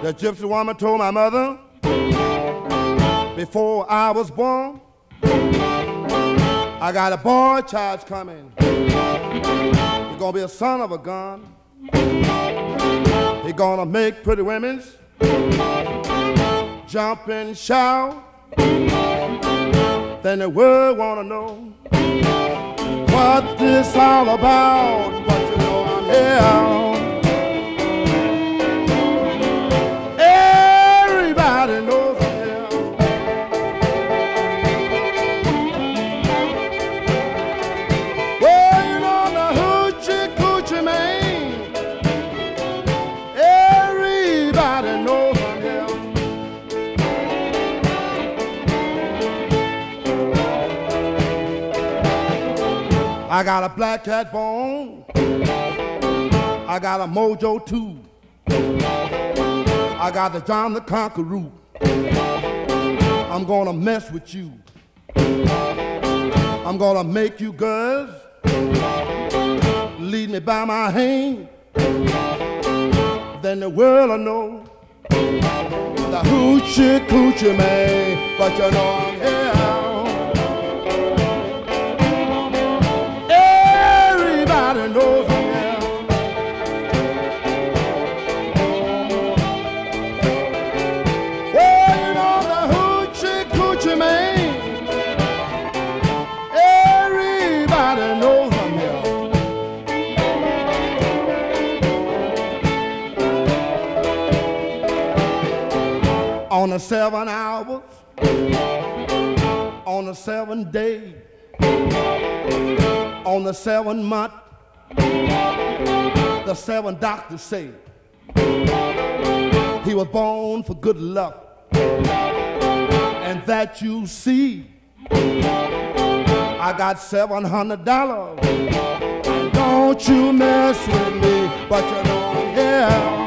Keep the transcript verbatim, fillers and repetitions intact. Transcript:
The gypsy woman told my mother before I was born, I got a boy child coming. He's gonna be a son of a gun. He's gonna make pretty women jump and shout. Then the world wanna know what this all about. But you know I'm here. Everybody knows I'm here. Well, you know the hoochie coochie man. Everybody knows I'm here. I got a black cat bone. I got a mojo too. I got the John the Conqueror. I'm gonna mess with you. I'm gonna make you girls lead me by my hand. Then the world will know the hoochie coochie man. But you know I'm here. Everybody knows I'm here. Well, you know the hoochie coochie man. Everybody knows I'm here. On the seven hours, on the seven day, on the seven month, the seven doctors say he was born for good luck, and that you see. I got seven hundred dollars. Don't you mess with me, but you know I'm here.